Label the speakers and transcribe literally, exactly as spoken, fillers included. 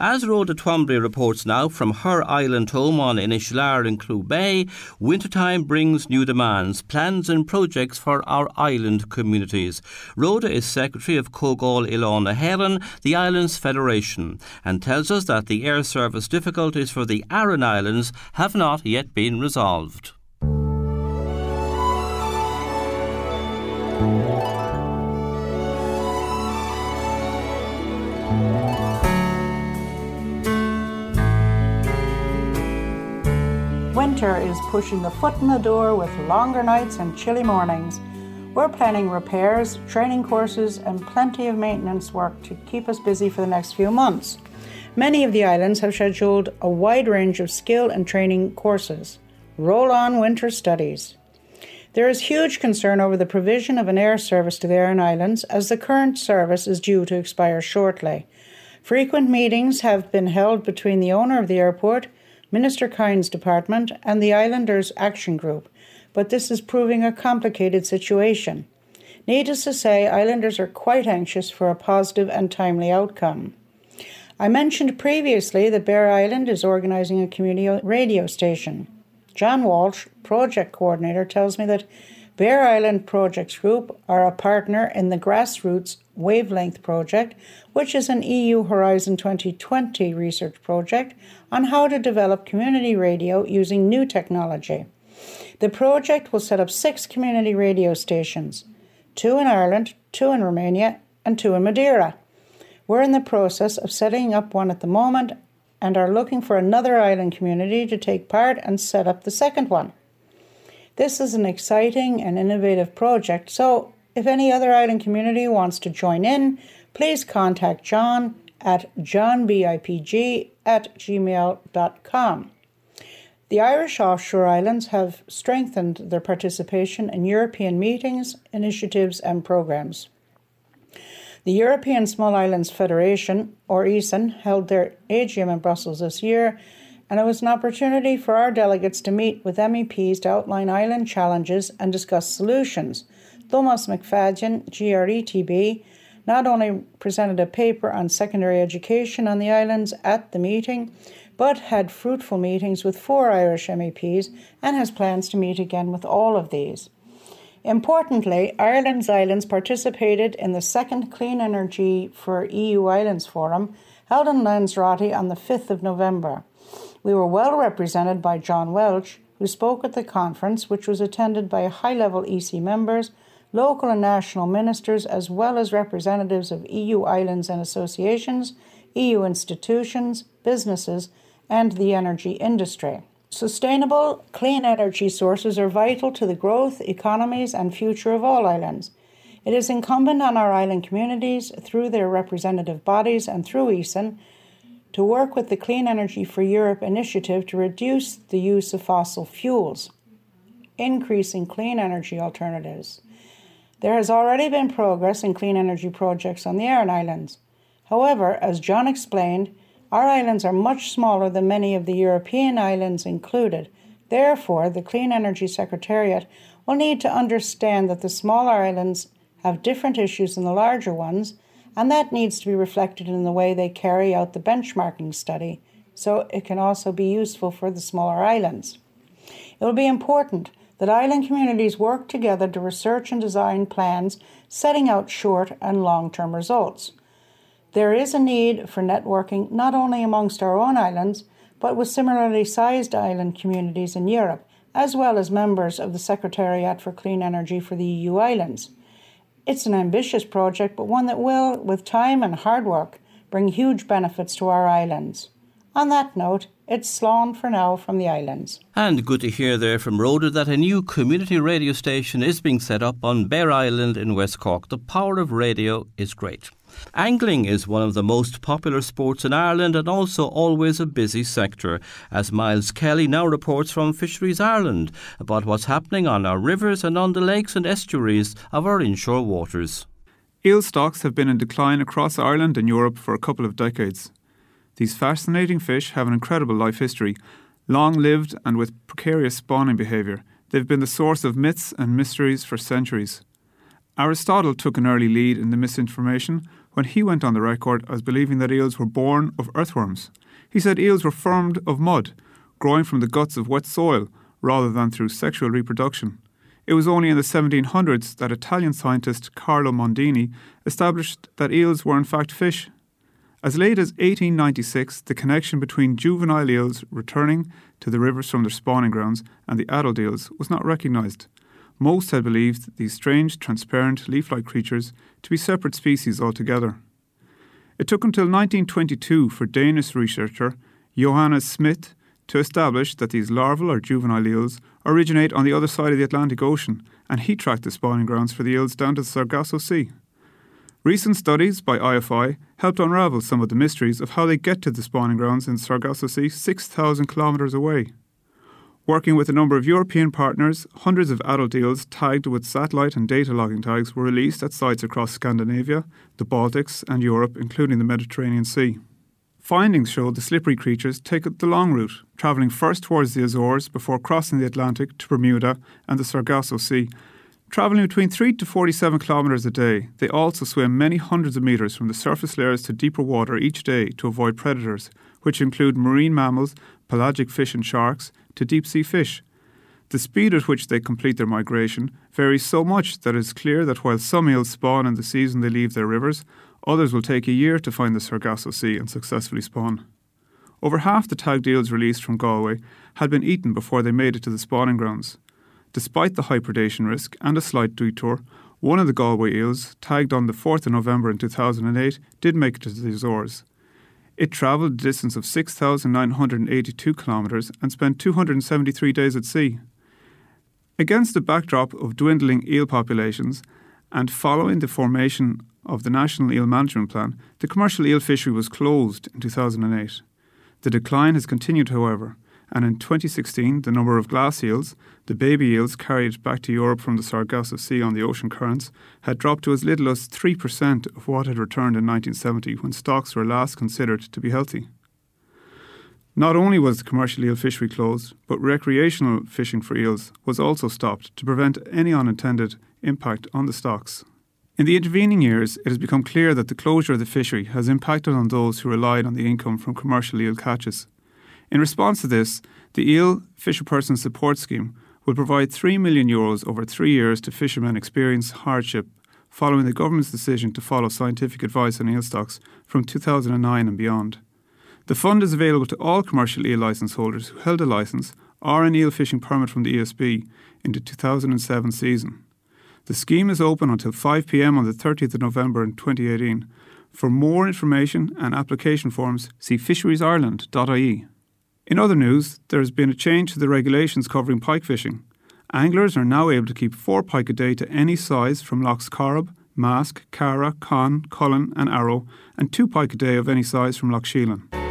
Speaker 1: As Rhoda Twombly reports now from her island home on Inishalar in Clew Bay, wintertime brings new demands, plans and projects for our island communities. Rhoda is Secretary of Cógáil Ilona Heron, the Islands Federation, and tells us that the air service difficulties for the Aran Islands have not yet been resolved.
Speaker 2: Winter is pushing the foot in the door with longer nights and chilly mornings. We're planning repairs, training courses and plenty of maintenance work to keep us busy for the next few months. Many of the islands have scheduled a wide range of skill and training courses. Roll on winter studies. There is huge concern over the provision of an air service to the Aran Islands as the current service is due to expire shortly. Frequent meetings have been held between the owner of the airport, Minister Kyne's department and the Islanders Action Group, but this is proving a complicated situation. Needless to say, Islanders are quite anxious for a positive and timely outcome. I mentioned previously that Bear Island is organising a community radio station. John Walsh, project coordinator, tells me that Bear Island Projects Group are a partner in the Grassroots Wavelength Project, which is an E U Horizon twenty twenty research project on how to develop community radio using new technology. The project will set up six community radio stations, two in Ireland, two in Romania, and two in Madeira. We're in the process of setting up one at the moment and are looking for another island community to take part and set up the second one. This is an exciting and innovative project, so if any other island community wants to join in, please contact John at johnbipg at gmail dot com. The Irish offshore islands have strengthened their participation in European meetings, initiatives and programmes. The European Small Islands Federation, or E S A N, held their A G M in Brussels this year, and it was an opportunity for our delegates to meet with M E Ps to outline island challenges and discuss solutions. Thomas McFadden, G R E T B, not only presented a paper on secondary education on the islands at the meeting, but had fruitful meetings with four Irish M E Ps and has plans to meet again with all of these. Importantly, Ireland's islands participated in the second Clean Energy for E U Islands Forum held in Lanzarote on the fifth of November. We were well represented by John Welch, who spoke at the conference, which was attended by high-level E C members, local and national ministers, as well as representatives of E U islands and associations, E U institutions, businesses, and the energy industry. Sustainable, clean energy sources are vital to the growth, economies, and future of all islands. It is incumbent on our island communities, through their representative bodies and through E S A N, to work with the Clean Energy for Europe initiative to reduce the use of fossil fuels, increasing clean energy alternatives. There has already been progress in clean energy projects on the Aran Islands. However, as John explained, our islands are much smaller than many of the European islands included. Therefore, the Clean Energy Secretariat will need to understand that the smaller islands have different issues than the larger ones, and that needs to be reflected in the way they carry out the benchmarking study, so it can also be useful for the smaller islands. It will be important that island communities work together to research and design plans setting out short and long-term results. There is a need for networking not only amongst our own islands, but with similarly sized island communities in Europe, as well as members of the Secretariat for Clean Energy for the E U Islands. It's an ambitious project, but one that will, with time and hard work, bring huge benefits to our islands. On that note, it's Slán for now from the islands.
Speaker 1: And good to hear there from Rhoda that a new community radio station is being set up on Bear Island in West Cork. The power of radio is great. Angling is one of the most popular sports in Ireland and also always a busy sector, as Miles Kelly now reports from Fisheries Ireland about what's happening on our rivers and on the lakes and estuaries of our inshore waters.
Speaker 3: Eel stocks have been in decline across Ireland and Europe for a couple of decades. These fascinating fish have an incredible life history, long-lived and with precarious spawning behaviour. They've been the source of myths and mysteries for centuries. Aristotle took an early lead in the misinformation, when he went on the record as believing that eels were born of earthworms. He said eels were formed of mud, growing from the guts of wet soil, rather than through sexual reproduction. It was only in the seventeen hundreds that Italian scientist Carlo Mondini established that eels were in fact fish. As late as eighteen ninety-six, the connection between juvenile eels returning to the rivers from their spawning grounds and the adult eels was not recognised. Most had believed these strange, transparent, leaf-like creatures to be separate species altogether. It took until nineteen twenty-two for Danish researcher Johannes Smith to establish that these larval or juvenile eels originate on the other side of the Atlantic Ocean, and he tracked the spawning grounds for the eels down to the Sargasso Sea. Recent studies by I F I helped unravel some of the mysteries of how they get to the spawning grounds in the Sargasso Sea six thousand kilometres away. Working with a number of European partners, hundreds of adult eels tagged with satellite and data logging tags were released at sites across Scandinavia, the Baltics and Europe, including the Mediterranean Sea. Findings showed the slippery creatures take the long route, travelling first towards the Azores before crossing the Atlantic to Bermuda and the Sargasso Sea. Travelling between three to forty-seven kilometres a day, they also swim many hundreds of metres from the surface layers to deeper water each day to avoid predators, which include marine mammals, pelagic fish and sharks, to deep-sea fish. The speed at which they complete their migration varies so much that it is clear that while some eels spawn in the season they leave their rivers, others will take a year to find the Sargasso Sea and successfully spawn. Over half the tagged eels released from Galway had been eaten before they made it to the spawning grounds. Despite the high predation risk and a slight detour, one of the Galway eels, tagged on the fourth of November in two thousand eight, did make it to the Azores. It travelled a distance of six thousand nine hundred eighty-two kilometres and spent two hundred seventy-three days at sea. Against the backdrop of dwindling eel populations and following the formation of the National Eel Management Plan, the commercial eel fishery was closed in two thousand eight. The decline has continued, however, and in twenty sixteen the number of glass eels, the baby eels carried back to Europe from the Sargasso Sea on the ocean currents, had dropped to as little as three percent of what had returned in nineteen seventy when stocks were last considered to be healthy. Not only was the commercial eel fishery closed, but recreational fishing for eels was also stopped to prevent any unintended impact on the stocks. In the intervening years, it has become clear that the closure of the fishery has impacted on those who relied on the income from commercial eel catches. In response to this, the Eel Fisherperson Support Scheme will provide three million euros over three years to fishermen experiencing hardship following the government's decision to follow scientific advice on eel stocks from two thousand nine and beyond. The fund is available to all commercial eel licence holders who held a licence or an eel fishing permit from the E S B in the two thousand seven season. The scheme is open until five p m on the thirtieth of November in twenty eighteen. For more information and application forms, see fisheries ireland dot I E. In other news, there has been a change to the regulations covering pike fishing. Anglers are now able to keep four pike a day to any size from Lochs Corrib, Mask, Cara, Con, Cullen and Arrow, and two pike a day of any size from Loch Sheelin.